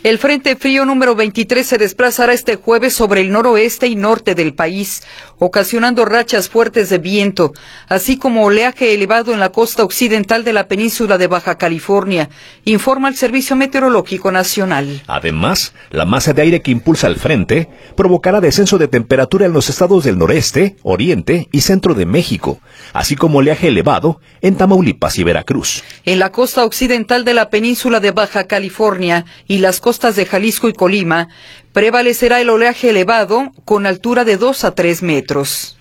El Frente Frío número 23 se desplazará este jueves sobre el noroeste y norte del país, ocasionando rachas fuertes de viento, así como oleaje elevado en la costa occidental de la península de Baja California, informa el Servicio Meteorológico Nacional. Además, la masa de aire que impulsa el frente provocará descenso de temperatura en los estados del noreste, oriente y centro de México, así como oleaje elevado en Tamaulipas y Veracruz. En la costa occidental de la península de Baja California y las costas de Jalisco y Colima, prevalecerá el oleaje elevado con altura de 2 a 3 metros.